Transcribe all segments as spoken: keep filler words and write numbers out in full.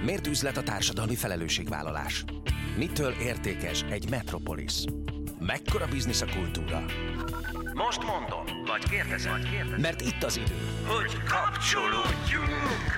Miért üzlet a társadalmi felelősségvállalás? Mitől értékes egy metropolis? Mekkora biznisz a kultúra? Most mondom, vagy kérdezem, vagy kérdezem. Mert itt az idő, hogy kapcsolódjunk!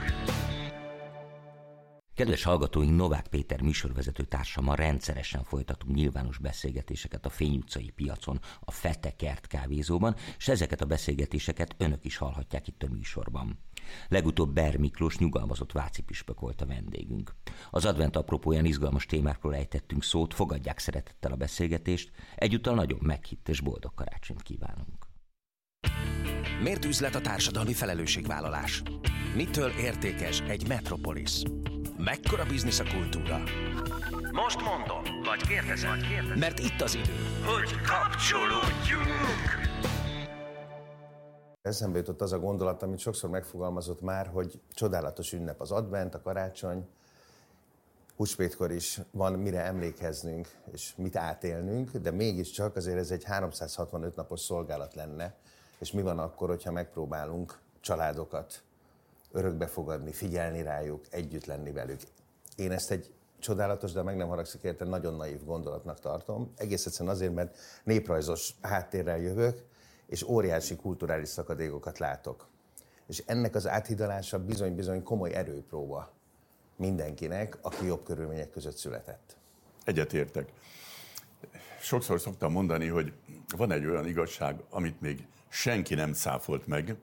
Kedves hallgatóink, Novák Péter műsorvezető társammal rendszeresen folytatunk nyilvános beszélgetéseket a Fény utcai piacon, a Fete Kert kávézóban, és ezeket a beszélgetéseket önök is hallhatják itt a műsorban. Legutóbb Ber Miklós nyugalmazott váci püspök volt a vendégünk. Az advent apropóján izgalmas témákról ejtettünk szót, fogadják szeretettel a beszélgetést, egyúttal nagyon meghitt és boldog karácsonyt kívánunk. Miért üzlet a társadalmi felelősségvállalás? Mitől értékes egy metropolis? Mekkora biznisz a kultúra? Most mondom, vagy kérdezem, vagy kérdezem. Mert itt az idő, hogy kapcsolódjunk! Eszembe jutott az a gondolat, amit sokszor megfogalmazott már, hogy csodálatos ünnep az advent, a karácsony. Húsvétkor is van mire emlékeznünk és mit átélnünk, de mégiscsak azért ez egy háromszázhatvanöt napos szolgálat lenne, és mi van akkor, hogyha megpróbálunk családokat örökbe fogadni, figyelni rájuk, együtt lenni velük. Én ezt egy csodálatos, de meg nem haragszik érte, nagyon naív gondolatnak tartom. Egész egyszerűen azért, mert néprajzos háttérrel jövök, és óriási kulturális szakadékokat látok. És ennek az áthidalása bizony-bizony komoly erőpróba mindenkinek, aki jobb körülmények között született. Egyetértek. Sokszor szoktam mondani, hogy van egy olyan igazság, amit még senki nem cáfolt meg,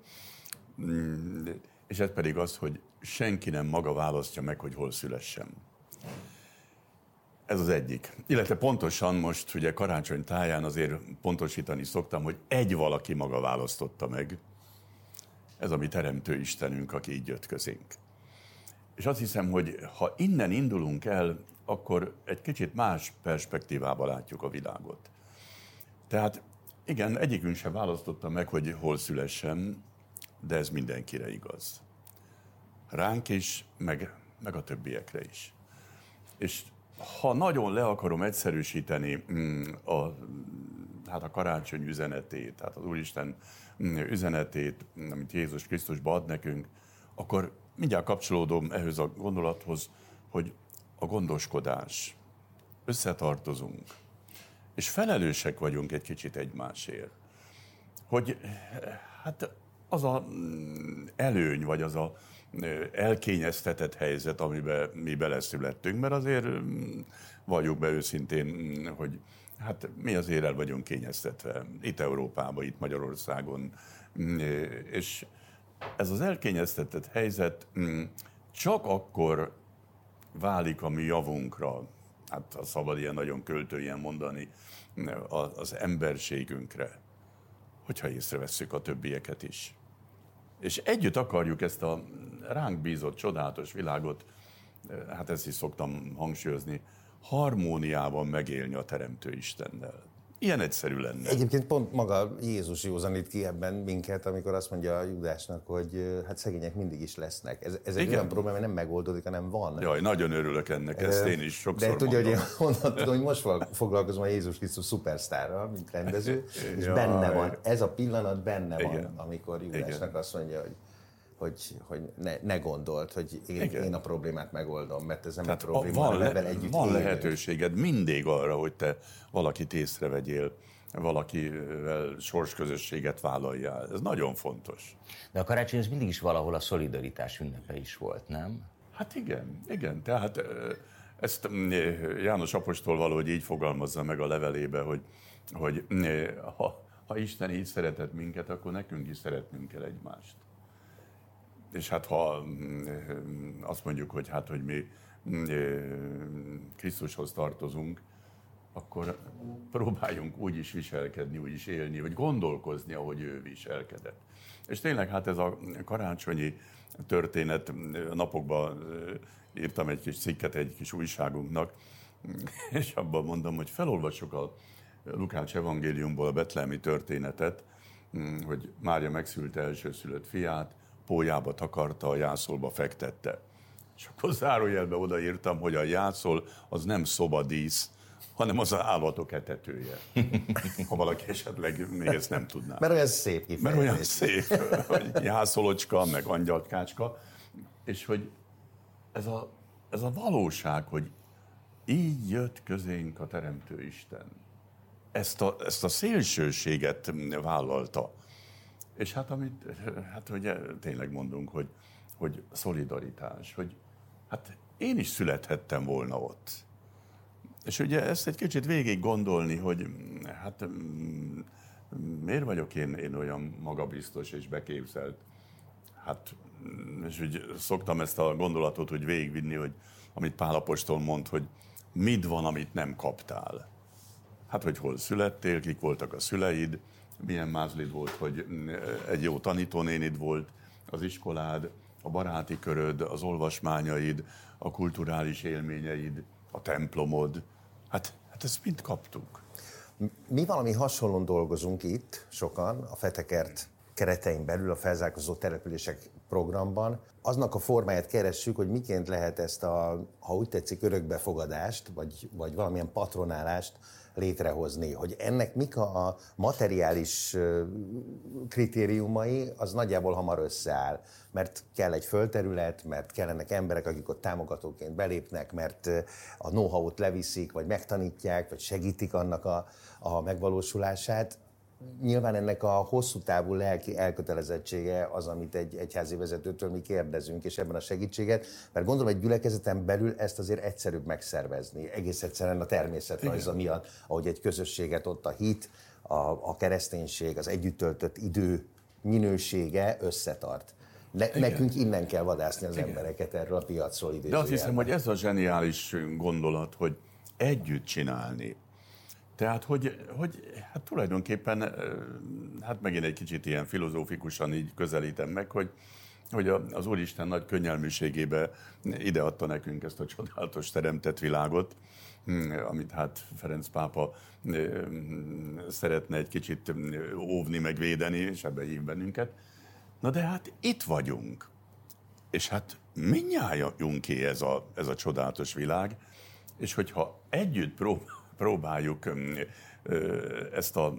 és ez pedig az, hogy senki nem maga választja meg, hogy hol szülessen. Ez az egyik. Illetve pontosan most ugye karácsony táján azért pontosítani szoktam, hogy egy valaki maga választotta meg. Ez a mi teremtő Istenünk, aki így jött közénk. És azt hiszem, hogy ha innen indulunk el, akkor egy kicsit más perspektívába látjuk a világot. Tehát igen, egyikünk sem választotta meg, hogy hol szülessen, de ez mindenkire igaz. Ránk is, meg, meg a többiekre is. És ha nagyon le akarom egyszerűsíteni a, hát a karácsony üzenetét, tehát az Úristen üzenetét, amit Jézus Krisztusba ad nekünk, akkor mindjárt kapcsolódom ehhez a gondolathoz, hogy a gondoskodás, összetartozunk, és felelősek vagyunk egy kicsit egymásért. Hogy hát az a előny, vagy az a elkényeztetett helyzet, amiben mi beleszülettünk, mert azért valljuk be őszintén, hogy hát mi azért el vagyunk kényeztetve itt Európában, itt Magyarországon, és ez az elkényeztetett helyzet csak akkor válik a mi javunkra, hát ha szabad ilyen nagyon költőien mondani, az emberségünkre, hogyha észrevesszük a többieket is. És együtt akarjuk ezt a ránk bízott csodálatos világot, hát ezt is szoktam hangsúlyozni, harmóniában megélni a Teremtő Istennel. Ilyen egyszerű lenne. Egyébként pont maga Jézus józanít ki ebben minket, amikor azt mondja a Júdásnak, hogy hát szegények mindig is lesznek. Ez, ez egy olyan probléma, hogy nem megoldódik, hanem van. Jaj, nagyon örülök ennek, ezt én is sokszor De tudja, mondom. hogy én honnan tudom, hogy most foglalkozom a Jézus Krisztus szupersztárral, mint rendező, és Jaj. benne van, ez a pillanat benne van, Igen. amikor Júdásnak Igen. azt mondja, hogy hogy, hogy ne, ne gondolt, hogy én, én a problémát megoldom, mert ez nem Tehát egy probléma, van, hanem le, ebben együtt van élünk. lehetőséged mindig arra, hogy te valakit észrevegyél, valakivel sorsközösséget vállaljál. Ez nagyon fontos. De a karácsony az mindig is valahol a szolidaritás ünnepe is volt, nem? Hát igen, igen. Tehát ezt János apostol valahogy így fogalmazza meg a levelébe, hogy, hogy ha, ha Isten így szeretett minket, akkor nekünk is szeretnünk kell egymást. És hát ha azt mondjuk, hogy hát, hogy mi Krisztushoz tartozunk, akkor próbáljunk úgy is viselkedni, úgy is élni, vagy gondolkozni, ahogy ő viselkedett. És tényleg hát ez a karácsonyi történet, napokban írtam egy kis cikket egy kis újságunknak, és abban mondom, hogy felolvassuk a Lukács evangéliumból a betlehemi történetet, hogy Mária megszülte elsőszülött fiát, pólyába takarta, a jászolba fektette. És akkor zárójelbe odaírtam, hogy a jászol az nem szobadísz, hanem az állatok etetője. Ha valaki esetleg még ezt nem tudná. Mert olyan szép kifejezés. Mert olyan szép, hogy jászolocska, meg angyalkácska, és hogy ez a ez a valóság, hogy így jött közénk a Teremtő Isten. Ezt a, ezt a szélsőséget vállalta. És hát amit, hát ugye tényleg mondunk, hogy, hogy szolidaritás, hogy hát én is születhettem volna ott. És ugye ezt egy kicsit végig gondolni, hogy hát miért vagyok én, én olyan magabiztos és beképzelt. Hát, és úgy szoktam ezt a gondolatot úgy végigvinni, hogy amit Pál apostol mond, hogy mit van, amit nem kaptál. Hát, hogy hol születtél, kik voltak a szüleid, milyen mázlid volt, hogy egy jó tanítónénid volt, az iskolád, a baráti köröd, az olvasmányaid, a kulturális élményeid, a templomod. Hát, hát ezt mind kaptuk. Mi valami hasonlón dolgozunk itt, sokan, a Fetekert keretein belül, a felzárkózó települések programban. Aznak a formáját keressük, hogy miként lehet ezt a, ha úgy tetszik, örökbefogadást, vagy, vagy valamilyen patronálást létrehozni. Hogy ennek mik a materiális kritériumai, az nagyjából hamar összeáll. Mert kell egy földterület, mert kellenek emberek, akik ott támogatóként belépnek, mert a know-how-t leviszik, vagy megtanítják, vagy segítik annak a, a megvalósulását. Nyilván ennek a hosszú távú lelki elkötelezettsége az, amit egy egyházi vezetőtől mi kérdezünk, és ebben a segítséget, mert gondolom, egy gyülekezeten belül ezt azért egyszerűbb megszervezni. Egész egyszerűen a természetrajza miatt, ahogy egy közösséget ott a hit, a, a kereszténység, az együtt töltött idő minősége összetart. Ne, nekünk innen kell vadászni az Igen. embereket erről a piacról idézőjelben. De azt hiszem, hogy ez a zseniális gondolat, hogy együtt csinálni. Tehát, hogy, hogy hát tulajdonképpen, hát megint egy kicsit ilyen filozófikusan így közelítem meg, hogy, hogy az Úristen nagy könnyelműségébe ideadta nekünk ezt a csodálatos teremtett világot, amit hát Ferenc pápa szeretne egy kicsit óvni, meg védeni, és ebbe hív bennünket. Na de hát itt vagyunk, és hát mindnyájunké ez a, ez a csodálatos világ, és hogyha együtt próbálunk, próbáljuk ezt a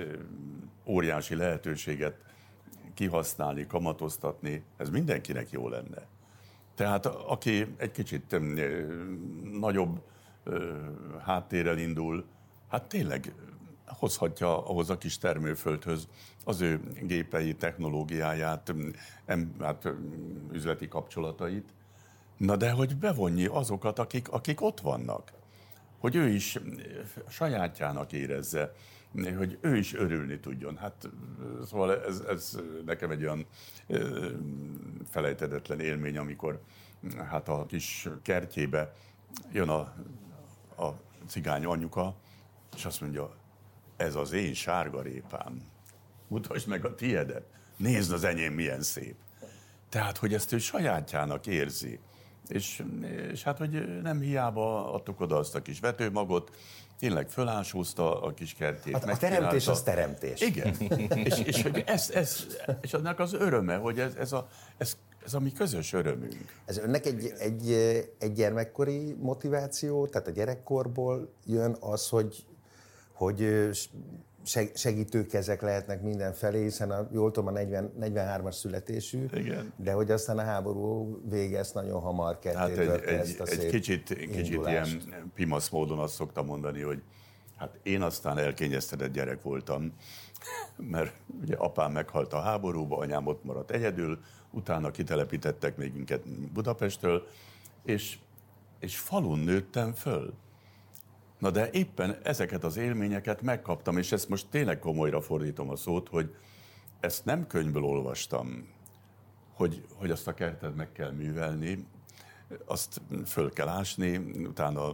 óriási lehetőséget kihasználni, kamatoztatni, ez mindenkinek jó lenne. Tehát aki egy kicsit nagyobb háttérrel indul, hát tényleg hozhatja ahhoz a kis termőföldhöz az ő gépei, technológiáját, hát, üzleti kapcsolatait. Na de hogy bevonja azokat, akik, akik ott vannak. Hogy ő is sajátjának érezze, hogy ő is örülni tudjon. Hát szóval ez, ez nekem egy olyan felejthetetlen élmény, amikor hát a kis kertjébe jön a, a cigány anyuka, és azt mondja, ez az én sárgarépám, mutasd meg a tiédet, nézd az enyém milyen szép. Tehát, hogy ezt ő sajátjának érzi. És, és hát, hogy nem hiába adtuk oda azt a kis vetőmagot, tényleg fölásúzta a kis kertjét. Hát a teremtés az teremtés. Igen. és, és, hogy ez, ez, és annak az öröme, hogy ez, ez, a, ez, ez a mi közös örömünk. Ez önnek egy, egy, egy gyermekkori motiváció, tehát a gyerekkorból jön az, hogy, hogy segítő kezek lehetnek mindenfelé, hiszen a, jól tudom, a negyven, negyvenhármas születésű, Igen. De hogy aztán a háború vége ezt nagyon hamar ketté hát törte egy, ezt a egy, szép egy kicsit, kicsit ilyen pimasz módon azt szoktam mondani, hogy hát én aztán elkényeztetett gyerek voltam, mert ugye apám meghalt a háborúba, anyám ott maradt egyedül, utána kitelepítettek még minket Budapestről, és, és falun nőttem föl. Na de éppen ezeket az élményeket megkaptam, és ezt most tényleg komolyra fordítom a szót, hogy ezt nem könyvből olvastam, hogy, hogy azt a kertet meg kell művelni, azt föl kell ásni, utána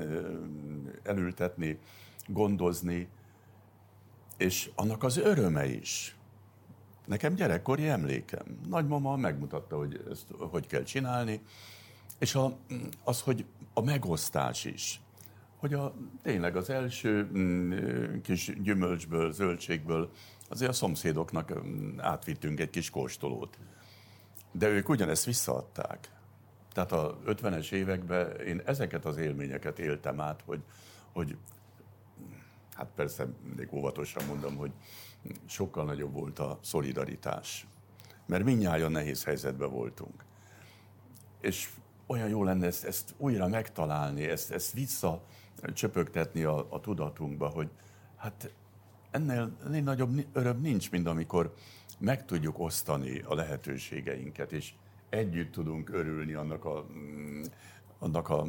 elültetni, gondozni, és annak az öröme is. Nekem gyerekkori emlékem. Nagymama megmutatta, hogy ezt hogy kell csinálni, és a, az, hogy a megosztás is. Hogy a, tényleg az első mm, kis gyümölcsből, zöldségből azért a szomszédoknak átvittünk egy kis kóstolót. De ők ugyanezt visszaadták. Tehát a ötvenes években én ezeket az élményeket éltem át, hogy, hogy hát persze még óvatosan mondom, hogy sokkal nagyobb volt a szolidaritás. Mert mindnyájan nehéz helyzetben voltunk. És olyan jó lenne ezt, ezt újra megtalálni, ezt, ezt visszacsöpögtetni a, a tudatunkba, hogy hát ennél, ennél nagyobb öröm nincs, mint amikor meg tudjuk osztani a lehetőségeinket, és együtt tudunk örülni annak a, annak a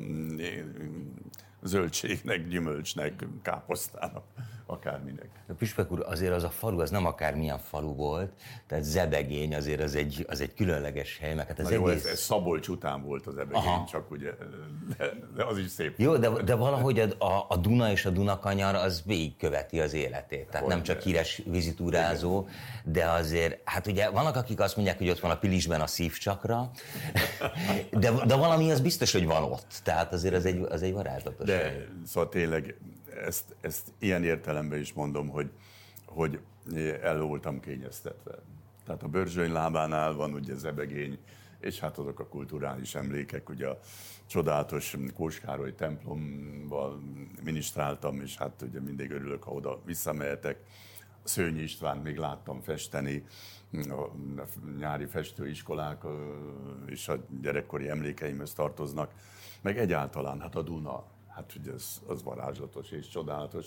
zöldségnek, gyümölcsnek, káposztának, akárminek. A Püspök úr, azért az a falu, az nem akármilyen falu volt, tehát Zebegény azért az egy, az egy különleges hely, meg hát az Na jó, egész... ez, ez Szabolcs után volt az Zebegény, aha, csak ugye, de, de az is szép. Jó, de, de valahogy a, a, a Duna és a Dunakanyar az végigköveti az életét, tehát hogy nem csak híres vizitúrázó, de azért, hát ugye vannak, akik azt mondják, hogy ott van a Pilisben a szívcsakra, de, de valami az biztos, hogy van ott, tehát azért az egy, az egy varázslatos. De hely. Szóval tényleg ezt, ezt ilyen értelemben is mondom, hogy, hogy el voltam kényeztetve. Tehát a Börzsöny lábánál van ugye Zebegény, és hát azok a kulturális emlékek, ugye a csodálatos Kós Károly templomban minisztráltam, és hát ugye mindig örülök, ha oda visszamehetek. Szőnyi Istvánt még láttam festeni, a nyári festőiskolák és a gyerekkori emlékeimhez tartoznak, meg egyáltalán hát a Duna, hát ugye ez, az varázslatos és csodálatos.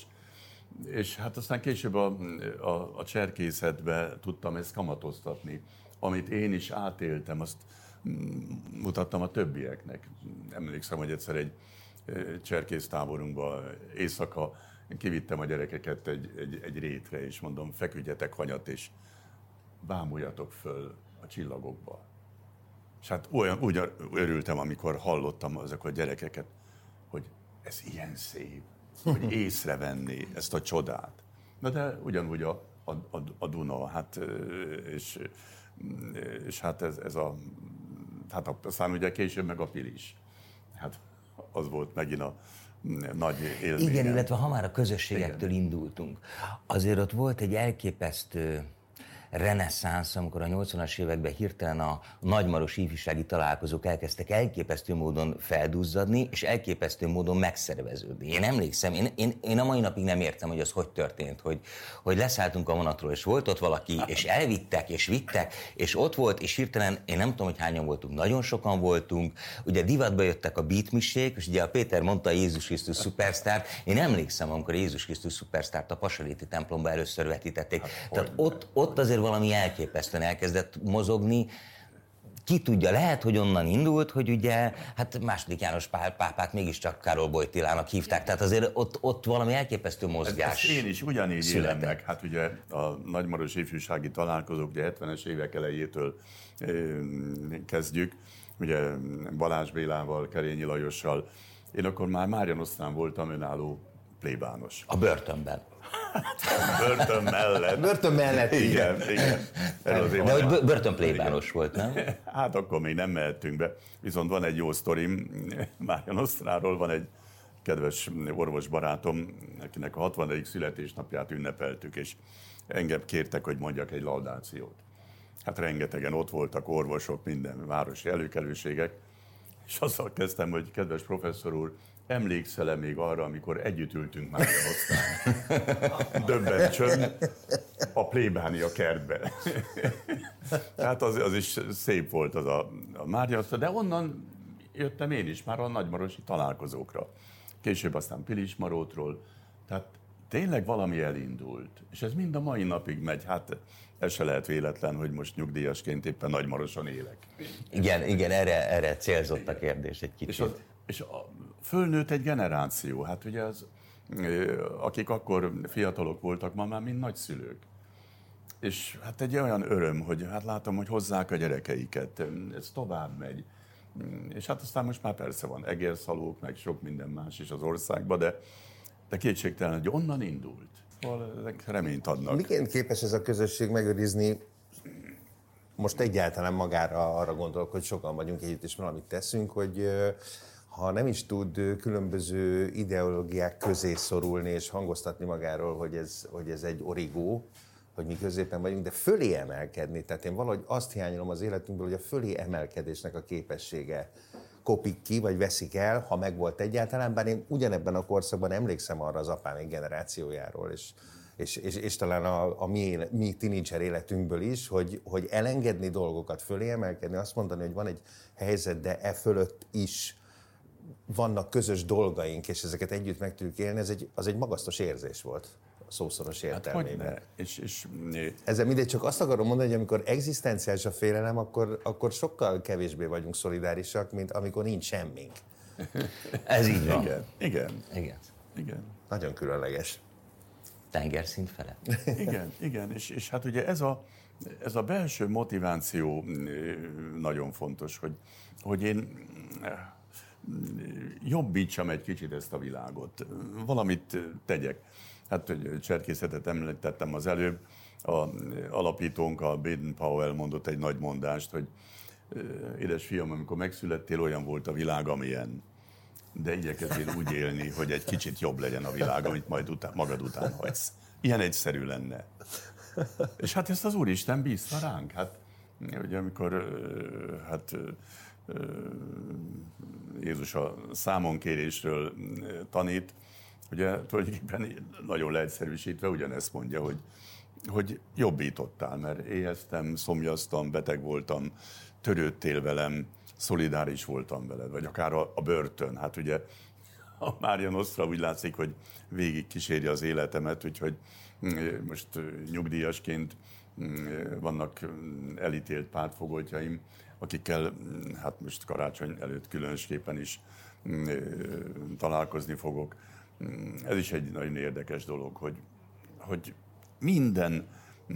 És hát aztán később a, a, a cserkészetbe tudtam ezt kamatoztatni, amit én is átéltem, azt mutattam a többieknek. Emlékszem, hogy egyszer egy cserkésztáborunkban éjszaka kivittem a gyerekeket egy, egy, egy rétre, és mondom, feküdjetek hanyat, és bámuljatok föl a csillagokba. És hát olyan, úgy örültem, amikor hallottam azok a gyerekeket, hogy ez ilyen szép, hogy észrevenni ezt a csodát. Na de ugyanúgy a, a, a, a Duna, hát, és, és hát ez, ez a, hát aztán ugye később meg a Pilis. Hát az volt megint a nagy élményem. Igen, illetve ha már a közösségektől igen. indultunk, azért ott volt egy elképesztő reneszánsz, amikor a nyolcvanas években hirtelen a nagymarosi ifjúsági találkozók elkezdtek elképesztő módon felduzzadni, és elképesztő módon megszerveződni. Én emlékszem, én, én, én a mai napig nem értem, hogy az hogy történt, hogy, hogy leszálltunk a vonatról, és volt ott valaki, és elvittek, és vittek, és ott volt, és hirtelen, én nem tudom, hogy hányan voltunk, nagyon sokan voltunk, ugye divatba jöttek a beatmisék, és ugye a Péter mondta a Jézus Krisztus szupersztárt, én emlékszem, amikor a Jézus Krisztus szupersztárt a Pasaréti templomba először vetítették. Hát, Tehát ott, ott azért valami elképesztően elkezdett mozogni. Ki tudja, lehet, hogy onnan indult, hogy ugye, hát második János Pál pápát mégiscsak Károly Wojtylának hívták, tehát azért ott, ott valami elképesztő mozgás. Ez, ez én is ugyanígy élem meg. Hát ugye a nagymarosi ifjúsági találkozók, ugye hetvenes évek elejétől e, kezdjük, ugye Balázs Bélával, Kerényi Lajossal. Én akkor már Márian Osztrán voltam önálló plébános. A börtönben. Börtön mellett. Börtön mellett, igen. igen. De hogy börtönplébános volt, nem? Hát akkor még nem mehettünk be. Viszont van egy jó sztorim Márian Osztráról, van egy kedves orvos barátom, akinek a hatvanedik születésnapját ünnepeltük, és engem kértek, hogy mondjak egy laudációt. Hát rengetegen ott voltak, orvosok, minden városi előkelőségek, és azzal kezdtem, hogy kedves professzor úr, emlékszel-e még arra, amikor együtt ültünk Márian Osztrán? Döbben csönd a plébánia kertbe. Tehát az, az is szép volt az a, a Márian Osztrán, de onnan jöttem én is már a nagymarosi találkozókra. Később aztán Pilismarótról. Tehát tényleg valami elindult. És ez mind a mai napig megy. Hát ez se lehet véletlen, hogy most nyugdíjasként éppen Nagymaroson élek. Igen, igen, erre, erre célzott a kérdés egy kicsit. És, az, és a, fölnőtt egy generáció, hát ugye az, akik akkor fiatalok voltak, ma már mind nagyszülők. És hát egy olyan öröm, hogy hát látom, hogy hozzák a gyerekeiket, ez tovább megy. És hát aztán most már persze van egérszalók, meg sok minden más is az országban, de, de kétségtelen, hogy onnan indult. Szóval ezek reményt adnak. Miként képes ez a közösség megőrizni, most egyáltalán magára arra gondolok, hogy sokan vagyunk együtt és valamit teszünk, hogy ha nem is tud különböző ideológiák közé szorulni és hangoztatni magáról, hogy ez, hogy ez egy origó, hogy mi középen vagyunk, de fölé emelkedni. Tehát én valahogy azt hiányolom az életünkből, hogy a fölé emelkedésnek a képessége kopik ki, vagy veszik el, ha megvolt egyáltalán, bár én ugyanebben a korszakban emlékszem arra az apám generációjáról, és és, és, és talán a, a mi, mi tínédzser életünkből is, hogy, hogy elengedni dolgokat, fölé emelkedni, azt mondani, hogy van egy helyzet, de e fölött is vannak közös dolgaink, és ezeket együtt meg tudjuk élni, ez egy, az egy magasztos érzés volt, a szószoros értelmében. Hát, és, és... Ezzel mindegy, csak azt akarom mondani, hogy amikor egzisztenciális a félelem, akkor, akkor sokkal kevésbé vagyunk szolidárisak, mint amikor nincs semmink. Ez így van. Igen, igen. Igen. igen. Nagyon különleges. Tengerszint felett. Igen, igen, és, és hát ugye ez a, ez a belső motiváció nagyon fontos, hogy, hogy én jobbítsam egy kicsit ezt a világot, valamit tegyek. Hát, hogy cserkészetet említettem az előbb, a alapítónk, a Baden-Powell mondott egy nagy mondást, hogy édes fiam, amikor megszülettél, olyan volt a világ, amilyen. De igyekezzél úgy élni, hogy egy kicsit jobb legyen a világ, amit majd után, magad után hagysz. Ilyen egyszerű lenne. És hát ezt az Úristen bízta ránk. Hát, ugye amikor hát, Jézus a számonkérésről tanít, ugye tulajdonképpen nagyon leegyszerűsítve ugyanezt mondja, hogy, hogy jobbítottál, mert éheztem, szomjaztam, beteg voltam, törődtél velem, szolidáris voltam veled, vagy akár a, a börtön. Hát ugye a Mária Nostra úgy látszik, hogy végig kíséri az életemet, úgyhogy most nyugdíjasként vannak elítélt pártfogoltjaim, akikkel hát most karácsony előtt különösképpen is találkozni fogok. Ez is egy nagyon érdekes dolog, hogy, hogy minden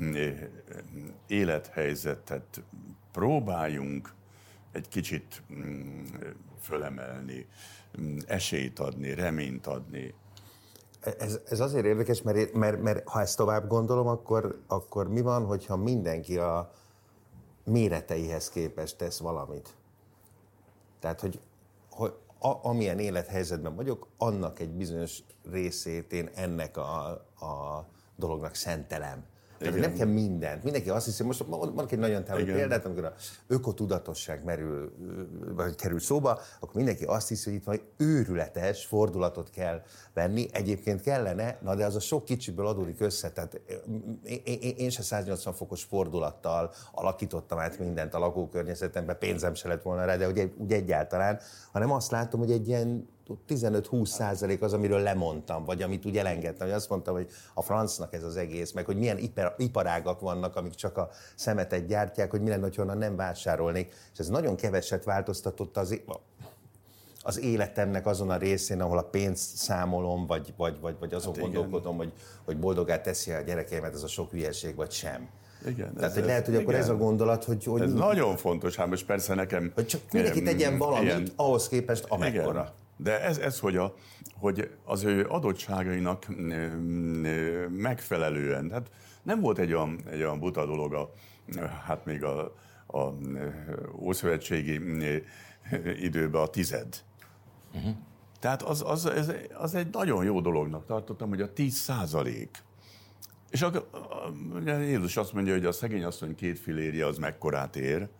élethelyzetet próbáljunk egy kicsit fölemelni, esélyt adni, reményt adni. Ez, ez azért érdekes, mert, mert, mert ha ezt tovább gondolom, akkor, akkor mi van, hogyha mindenki a méreteihez képest tesz valamit? Tehát, hogy, hogy a, amilyen élethelyzetben vagyok, annak egy bizonyos részét én ennek a, a dolognak szentelem. Tehát nem kell mindent. Mindenki azt hiszi, most mondok egy nagyon távoli példát, amikor a ökotudatosság merül, vagy kerül szóba, akkor mindenki azt hiszi, hogy itt majd őrületes fordulatot kell venni. Egyébként kellene, na de az a sok kicsiből adódik össze. Tehát én se száznyolcvan fokos fordulattal alakítottam át mindent a lakókörnyezetemben, pénzem se lett volna rá, de úgy, úgy egyáltalán, hanem azt látom, hogy egy ilyen tizenöt-húsz százalék az, amiről lemondtam, vagy amit úgy elengedtem, hogy azt mondtam, hogy a francnak ez az egész, meg hogy milyen ipar, iparágak vannak, amik csak a szemetet gyártják, hogy mi lenne, hogyha onnan nem vásárolnék. És ez nagyon keveset változtatott az, az életemnek azon a részén, ahol a pénzt számolom, vagy, vagy, vagy, vagy azon hát gondolkodom, hogy, hogy boldogát teszi a gyerekeimet ez a sok hülyeség, vagy sem. Igen, Tehát, ez, hogy lehet, hogy igen. Akkor ez a gondolat, hogy... hogy ez nagyon fontos, hát most persze nekem... Hogy csak mindenki tegyen valamit, ilyen, ahhoz képest amekkora. Igen. De ez, ez hogy, a, hogy az ő adottságainak megfelelően, hát nem volt egy olyan, egy olyan buta dolog, a, hát még a, a ószövetségi időben a tized. Uh-huh. Tehát az, az, az, az egy nagyon jó dolognak tartottam, hogy a tíz százalék. És a, a, Jézus azt mondja, hogy a szegény asszony két filérje az mekkorát ér,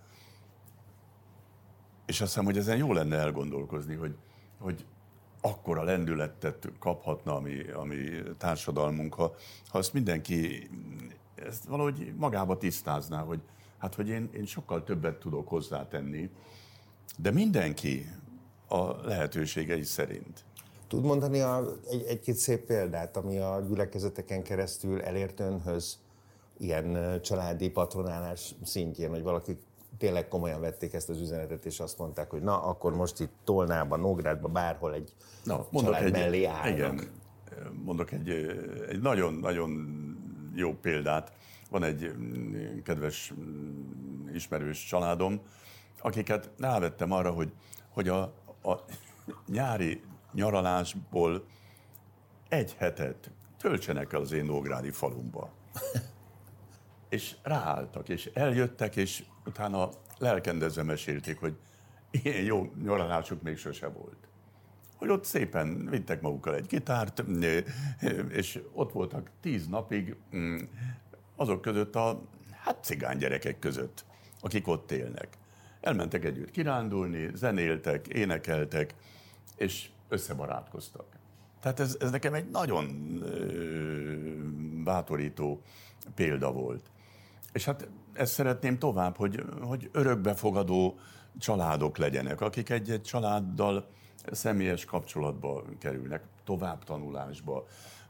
és azt hiszem, hogy ezen jó lenne elgondolkozni, hogy hogy akkora lendületet kaphatna a mi, a mi társadalmunk, ha, ha ezt mindenki ezt valahogy magába tisztázná, hogy, hát, hogy én, én sokkal többet tudok hozzátenni, de mindenki a lehetőségei szerint. Tud mondani a, egy, egy-két szép példát, ami a gyülekezeteken keresztül elért önhöz ilyen családi patronálás szintjén, hogy valaki tényleg komolyan vették ezt az üzenetet, és azt mondták, hogy na, akkor most itt Tolnában, Nógrádban, bárhol egy na, család egy, mellé állnak. Igen, mondok egy, egy nagyon-nagyon jó példát. Van egy kedves ismerős családom, akiket rávettem arra, hogy, hogy a, a nyári nyaralásból egy hetet töltsenek el az én nógrádi falumba. És ráálltak, és eljöttek, és utána lelkendezve mesélték, hogy ilyen jó nyaralásuk még sose volt. Hogy ott szépen vittek magukkal egy gitárt, és ott voltak tíz napig azok között a hát cigány gyerekek között, akik ott élnek. Elmentek együtt kirándulni, zenéltek, énekeltek, és összebarátkoztak. Tehát ez, ez nekem egy nagyon bátorító példa volt. És hát ezt szeretném tovább, hogy, hogy örökbefogadó családok legyenek, akik egy-egy családdal személyes kapcsolatba kerülnek, tovább tanulásba.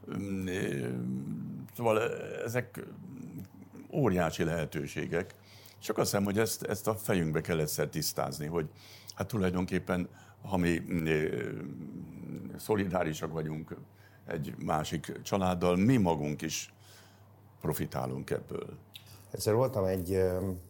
Szóval ezek óriási lehetőségek. Csak azt hiszem, hogy ezt, ezt a fejünkbe kell egyszer tisztázni, hogy hát tulajdonképpen, ha mi szolidárisak vagyunk egy másik családdal, mi magunk is profitálunk ebből. Egyszer voltam egy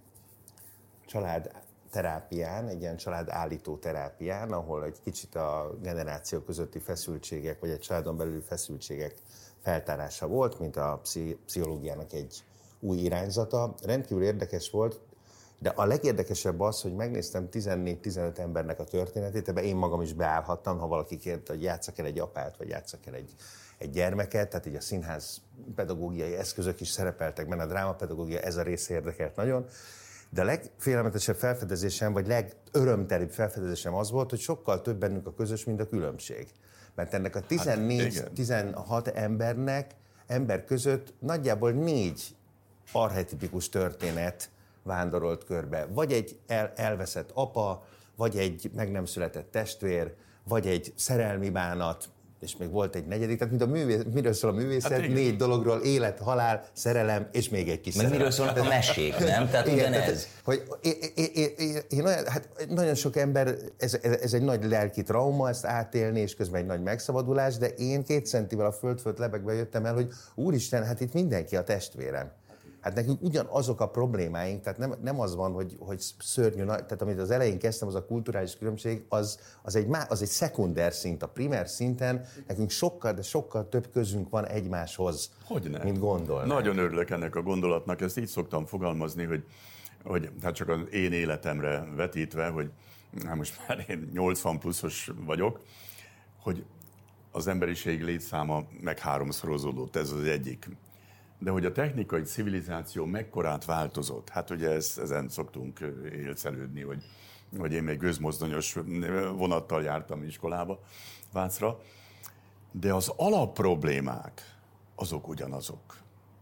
család terápián, egy ilyen családállító terápián, ahol egy kicsit a generáció közötti feszültségek, vagy egy családon belüli feszültségek feltárása volt, mint a pszichológiának egy új irányzata. Rendkívül érdekes volt, de a legérdekesebb az, hogy megnéztem tizennégy-tizenöt embernek a történetét, ebben én magam is beállhattam, ha valaki kérte, hogy játsszak el egy apát, vagy játsszak el egy, egy gyermeket, tehát így a színház pedagógiai eszközök is szerepeltek benne, a drámapedagógia, ez a része érdekelt nagyon. De a legfélelmetesebb felfedezésem, vagy legörömtelibb felfedezésem az volt, hogy sokkal több bennünk a közös, mint a különbség. Mert ennek a tizennégy-tizenhat embernek, ember között nagyjából négy archetipikus történet vándorolt körbe. Vagy egy el, elveszett apa, vagy egy meg nem született testvér, vagy egy szerelmi bánat, és még volt egy negyedik, tehát mint a művész, miről szól a művészet, hát négy dologról, élet, halál, szerelem, és még egy kis meg szerelem. Miről szólnak a mesék, nem? Tehát igen, ugyanez. Tehát, hogy én, én, én, én olyan, hát nagyon sok ember, ez, ez, ez egy nagy lelki trauma, ezt átélni, és közben egy nagy megszabadulás, de én két centivel a föld fölött lebegve jöttem el, hogy úristen, hát itt mindenki a testvérem. Hát nekünk ugyanazok a problémáink, tehát nem, nem az van, hogy, hogy szörnyű, tehát amit az elején kezdtem, az a kulturális különbség, az, az, egy, az egy szekunder szint, a primer szinten nekünk sokkal, de sokkal több közünk van egymáshoz, Hogyne? mint gondolnánk. Nagyon örülök ennek a gondolatnak, ezt így szoktam fogalmazni, hogy, hogy hát csak az én életemre vetítve, hogy hát most már én nyolcvan pluszos vagyok, hogy az emberiség létszáma meg háromszorozódott, ez az egyik. De hogy a technikai civilizáció mekkorát változott, hát ugye ez, ezen szoktunk élcelődni, hogy, hogy én még gőzmozdonyos vonattal jártam iskolába, Vácra, de az alapproblémák azok ugyanazok.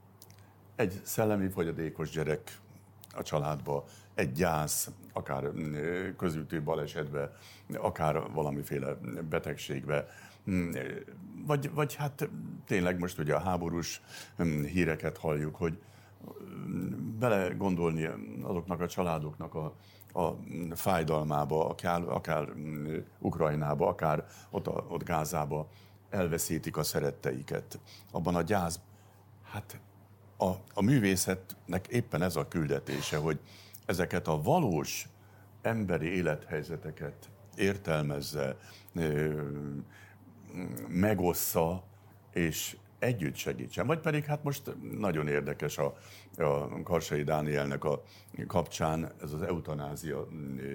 Egy szellemi fogyatékos gyerek a családba, egy gyász, akár közúti balesetbe, akár valamiféle betegségbe, Vagy, vagy hát tényleg most ugye a háborús híreket halljuk, hogy bele gondolni azoknak a családoknak a, a fájdalmába, akár, akár Ukrajnába, akár ott, a, ott Gázába elveszítik a szeretteiket. Abban a gyász, hát a, a művészetnek éppen ez a küldetése, hogy ezeket a valós emberi élethelyzeteket értelmezze, megossza, és együtt segítsen. Vagy pedig hát most nagyon érdekes a, a Karsai Dánielnek a kapcsán ez az eutanázia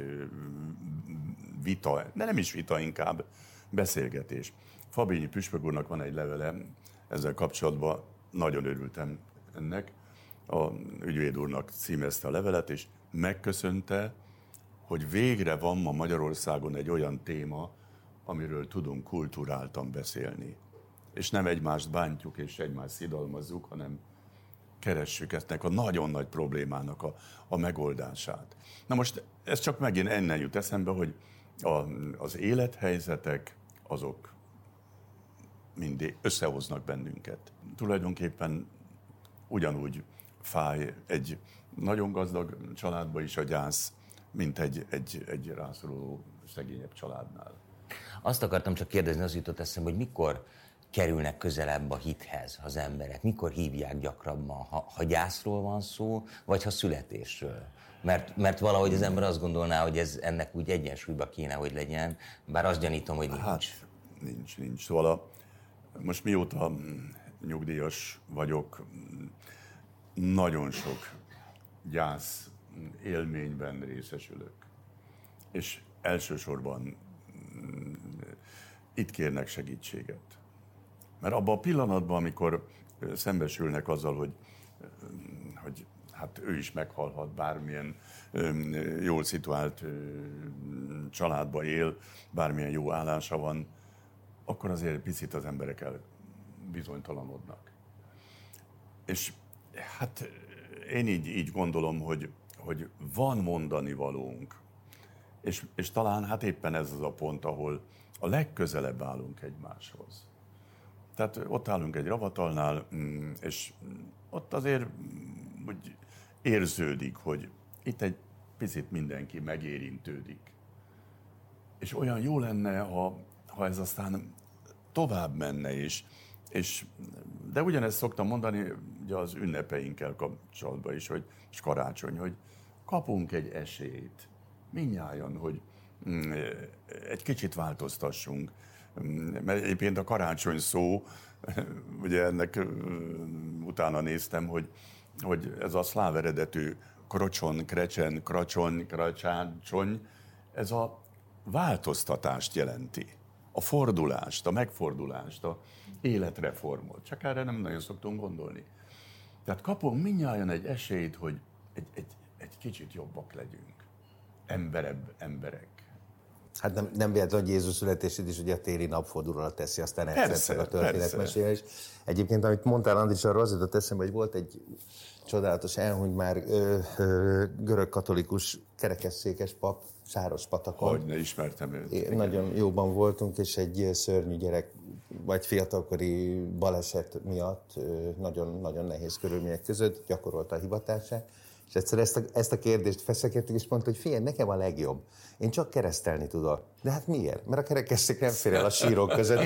vita, de nem is vita, inkább beszélgetés. Fabényi püspök úrnak van egy levele ezzel kapcsolatban, nagyon örültem ennek. A ügyvéd úrnak címezte a levelet, és megköszönte, hogy végre van ma Magyarországon egy olyan téma, amiről tudunk kulturáltan beszélni. És nem egymást bántjuk és egymást szidalmazzuk, hanem keressük eznek a nagyon nagy problémának a, a megoldását. Na most ez csak megint ennen jut eszembe, hogy a, az élethelyzetek azok mindig összehoznak bennünket. Tulajdonképpen ugyanúgy fáj egy nagyon gazdag családba is a gyász, mint egy, egy, egy rászoruló szegényebb családnál. Azt akartam csak kérdezni, az jutott eszembe, hogy mikor kerülnek közelebb a hithez az emberek, mikor hívják gyakrabban, ha, ha gyászról van szó, vagy ha születésről. Mert, mert valahogy az ember azt gondolná, hogy ez ennek úgy egyensúlyba kéne, hogy legyen, bár azt gyanítom, hogy nincs. Hát nincs, nincs. Szóval a, most mióta nyugdíjas vagyok, nagyon sok gyász élményben részesülök. És elsősorban itt kérnek segítséget. Mert abban a pillanatban, amikor szembesülnek azzal, hogy, hogy hát ő is meghalhat, bármilyen jól szituált családba él, bármilyen jó állása van, akkor azért picit az emberek el bizonytalanodnak. és hát én így, így gondolom, hogy, hogy van mondani valónk, és, és talán hát éppen ez az a pont, ahol a legközelebb állunk egymáshoz. Tehát ott állunk egy ravatalnál, és ott azért úgy érződik, hogy itt egy picit mindenki megérintődik. És olyan jó lenne, ha, ha ez aztán tovább menne is. És, de ugyanezt szoktam mondani ugye az ünnepeinkkel kapcsolatban is, hogy és karácsony, hogy kapunk egy esélyt mindnyájan, hogy mm, egy kicsit változtassunk. Mert egyébként a karácsony szó, ugye ennek utána néztem, hogy, hogy ez a szláv eredetű krocson, krecsen, kracsony, kracsácsony, ez a változtatást jelenti. A fordulást, a megfordulást, a életreformot. Csak erre nem nagyon szoktunk gondolni. Tehát kapunk mindnyájan egy esélyt, hogy egy, egy, egy kicsit jobbak legyünk. Emberebb emberek. Hát nem, nem véletlen, hogy Jézus születését is ugye a téli napfordulóra teszi, aztán egyszer a történetmesélés. Egyébként, amit mondtál, Andris, arra az jutott eszembe, hogy volt egy csodálatos elhunyt már ö, ö, görög katolikus kerekesszékes pap, Sárospatakon. Hogy ne ismertem őt. É, nagyon jóban voltunk, és egy szörnyű gyerek, vagy fiatalkori baleset miatt nagyon, nagyon nehéz körülmények között gyakorolta a hivatását. És egyszer ezt a, ezt a kérdést feszekedtük, és mondta, hogy figyelj, nekem a legjobb. Én csak keresztelni tudok. De hát miért? Mert a kerekesszék nem fér el a sírok között.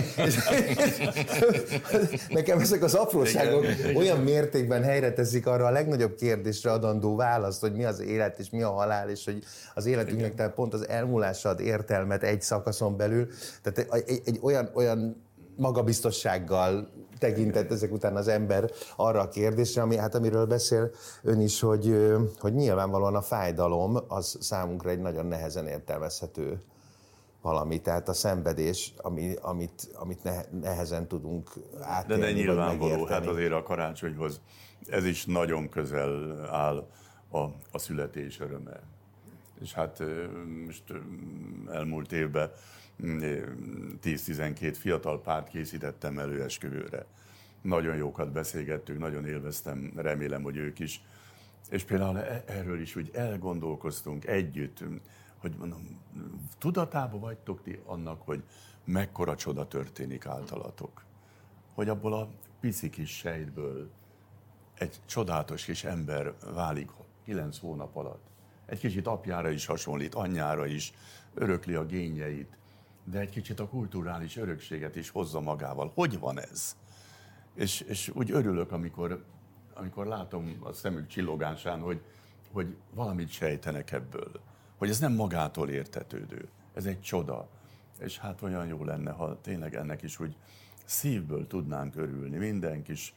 Nekem ezek az apróságok olyan mértékben helyre teszik arra a legnagyobb kérdésre adandó választ, hogy mi az élet és mi a halál, és hogy az életünknek tehát pont az elmúlása ad értelmet egy szakaszon belül. Tehát egy, egy olyan, olyan magabiztossággal tekintett ezek után az ember arra a kérdésre, ami, hát amiről beszél ön is, hogy, hogy nyilvánvalóan a fájdalom az számunkra egy nagyon nehezen értelmezhető valami, tehát a szenvedés, ami, amit, amit nehezen tudunk átélni. De, de nyilvánvaló, hát azért a karácsonyhoz ez is nagyon közel áll a, a születés öröme. És hát most elmúlt évben tíz-tizenkét fiatal párt készítettem előesküvőre. Nagyon jókat beszélgettünk, nagyon élveztem, remélem, hogy ők is. És például erről is úgy elgondolkoztunk együtt, hogy mondom, tudatában vagytok ti annak, hogy mekkora csoda történik általatok. Hogy abból a pici kis sejtből egy csodálatos kis ember válik kilenc hónap alatt. Egy kicsit apjára is hasonlít, anyjára is, örökli a génjeit, de egy kicsit a kulturális örökséget is hozza magával. Hogy van ez? És, és úgy örülök, amikor, amikor látom a szemük csillogásán, hogy, hogy valamit sejtenek ebből. Hogy ez nem magától értetődő. Ez egy csoda. És hát olyan jó lenne, ha tényleg ennek is úgy szívből tudnánk örülni. Minden kis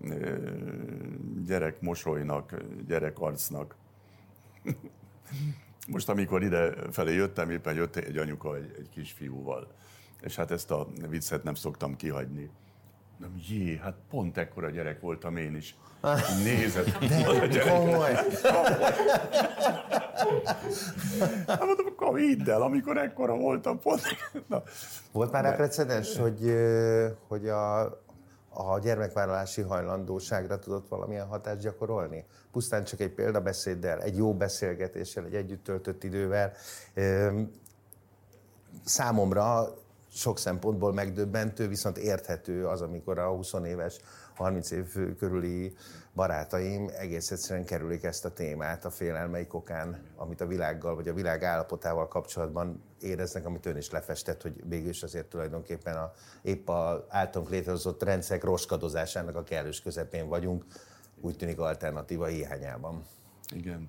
gyerek mosolynak, gyerek arcnak. Most, amikor ide felé jöttem, éppen jött egy anyuka egy, egy kisfiúval. És hát ezt a viccet nem szoktam kihagyni. Nem, jé, hát pont ekkora gyerek voltam én is. Nézett. De komoly. Hát mondom, akkor hidd el, amikor ekkora voltam pont. Na. Volt már rá precedens, hogy, hogy a, a gyermekvállalási hajlandóságra tudott valamilyen hatást gyakorolni? Pusztán csak egy példabeszéddel, egy jó beszélgetéssel, egy együtt töltött idővel. Számomra sok szempontból megdöbbentő, viszont érthető az, amikor a húsz éves, harminc év körüli barátaim egész egyszerűen kerülik ezt a témát a félelmeik okán, amit a világgal vagy a világ állapotával kapcsolatban éreznek, amit ön is lefestett, hogy végül is azért tulajdonképpen a, épp az általunk létrehozott rendszerek roskadozásának a kellős közepén vagyunk, úgy tűnik alternatíva hiányában. Igen.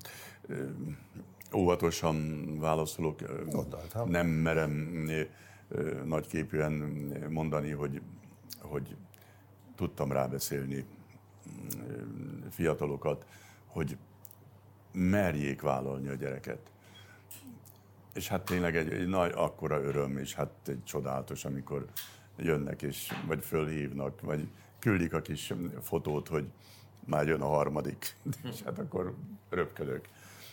Óvatosan válaszolok. Gondoltam. Nem merem nagyképűen mondani, hogy, hogy tudtam rábeszélni fiatalokat, hogy merjék vállalni a gyereket. És hát tényleg egy, egy nagy, akkora öröm, és hát egy csodálatos, amikor jönnek, és vagy fölhívnak, vagy küldik a kis fotót, hogy már jön a harmadik, és hát akkor röpködök.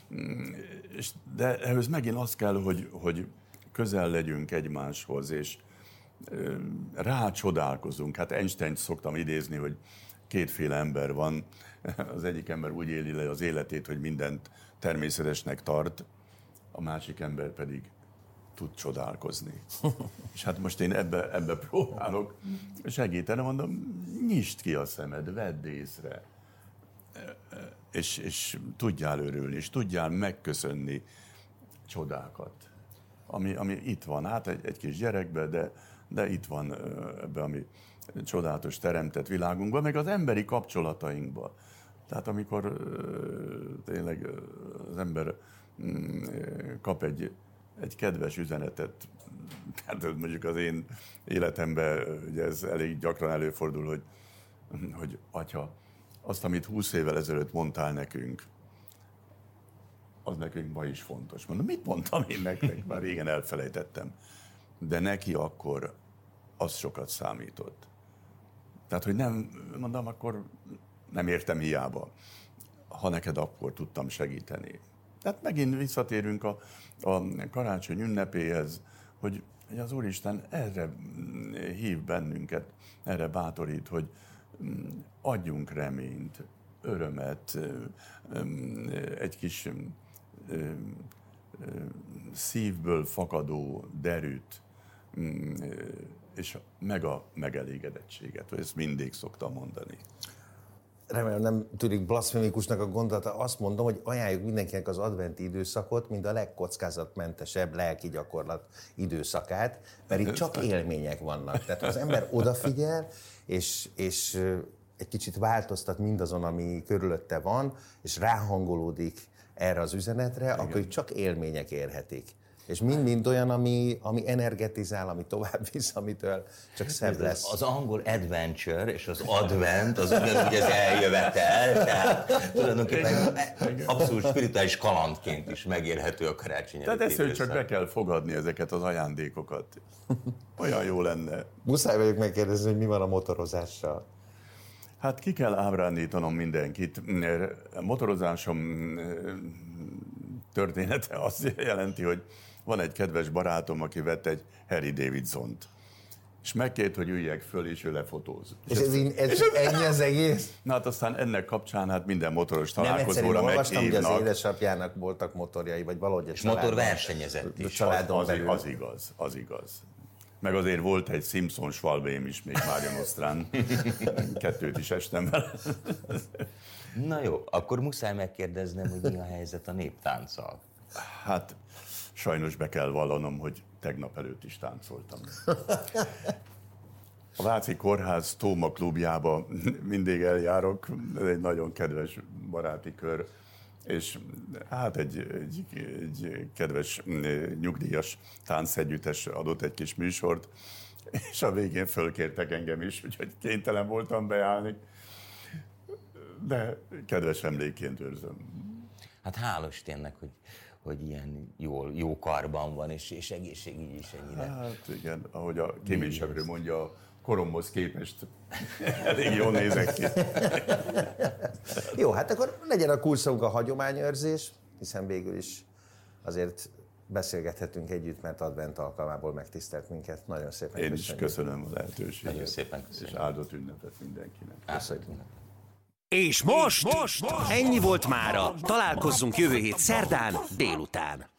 De ehhez megint az kell, hogy, hogy közel legyünk egymáshoz, és rácsodálkozunk. Hát Einsteint szoktam idézni, hogy kétféle ember van. Az egyik ember úgy éli le az életét, hogy mindent természetesnek tart, a másik ember pedig tud csodálkozni. És hát most én ebbe, ebbe próbálok segíteni, mondom, nyisd ki a szemed, vedd észre, és, és tudjál örülni, és tudjál megköszönni csodákat, ami, ami itt van, hát egy, egy kis gyerekben, de, de itt van ebbe, ami csodálatos teremtett világunkban, meg az emberi kapcsolatainkban. Tehát amikor tényleg az ember kap egy, egy kedves üzenetet, tehát mondjuk az én életemben ugye ez elég gyakran előfordul, hogy, hogy atya, azt, amit húsz évvel ezelőtt mondtál nekünk, az nekünk ma is fontos. Mondom, mit mondtam én nektek? Már régen elfelejtettem. De neki akkor az sokat számított. Tehát, hogy nem, mondom, akkor nem értem hiába, ha neked akkor tudtam segíteni. Tehát megint visszatérünk a, a karácsony ünnepéhez, hogy az Úristen erre hív bennünket, erre bátorít, hogy adjunk reményt, örömet, egy kis szívből fakadó derűt, és meg a megelégedettséget, hogy ezt mindig szoktam mondani. Remélem nem tűnik blaszfémikusnak a gondolata. Azt mondom, hogy ajánljuk mindenkinek az adventi időszakot, mint a legkockázatmentesebb lelki gyakorlat időszakát, mert itt csak élmények vannak. Tehát az ember odafigyel, és, és egy kicsit változtat mindazon, ami körülötte van, és ráhangolódik erre az üzenetre, igen, akkor itt csak élmények érhetik. És mind-mind olyan, ami, ami energetizál, ami tovább visz, amitől csak szebb lesz. Az, az angol adventure és az advent, az ugyanúgy az eljövetel, tehát tulajdonképpen abszolút spirituális kalandként is megérhető a karácsony. Tehát ezt csak be kell fogadni ezeket az ajándékokat. Olyan jó lenne. Muszáj vagyok megkérdezni, hogy mi van a motorozással. Hát ki kell ábrándítanom mindenkit. A motorozásom története azt jelenti, hogy van egy kedves barátom, aki vett egy Harley Davidsont. És megkért, hogy üljek föl, és ő lefotóz. És, és ez, így, ez ennyi az egész? Na hát aztán ennek kapcsán hát minden motoros találkozóra meghívnak. Nem egyszerűen olvastam, hogy az édesapjának voltak motorjai, vagy valahogy a családon. Motor versenyezett is. Családon az, az, az igaz, az igaz. Meg azért volt egy Simpson Schwalbém is még Mária Nostrán. Kettőt is estem vele. Na jó, akkor muszáj megkérdeznem, hogy mi a helyzet a néptánccal. Hát sajnos be kell vallanom, hogy tegnap előtt is táncoltam. A Váci Kórház Tóma klubjába mindig eljárok, ez egy nagyon kedves baráti kör, és hát egy, egy, egy kedves nyugdíjas táncegyüttes adott egy kis műsort, és a végén fölkértek engem is, úgyhogy kénytelen voltam beállni, de kedves emlékként őrzöm. Hát hála Istennek, hogy, hogy ilyen jól, jó karban van, és, és egészségügyi is ennyire. Hát igen, ahogy a kéményseprő mondja, koromhoz képest elég jól nézek ki. Jó, hát akkor legyen a kulcsszavunk a hagyományőrzés, hiszen végül is azért beszélgethetünk együtt, mert advent alkalmából megtisztelt minket. Nagyon szépen Én is köszönöm a lehetőséget. Nagyon szépen köszönöm. És áldott ünnepet mindenkinek. Áldott ünnepet. És most, most, ennyi volt mára. Találkozzunk jövő hét szerdán délután.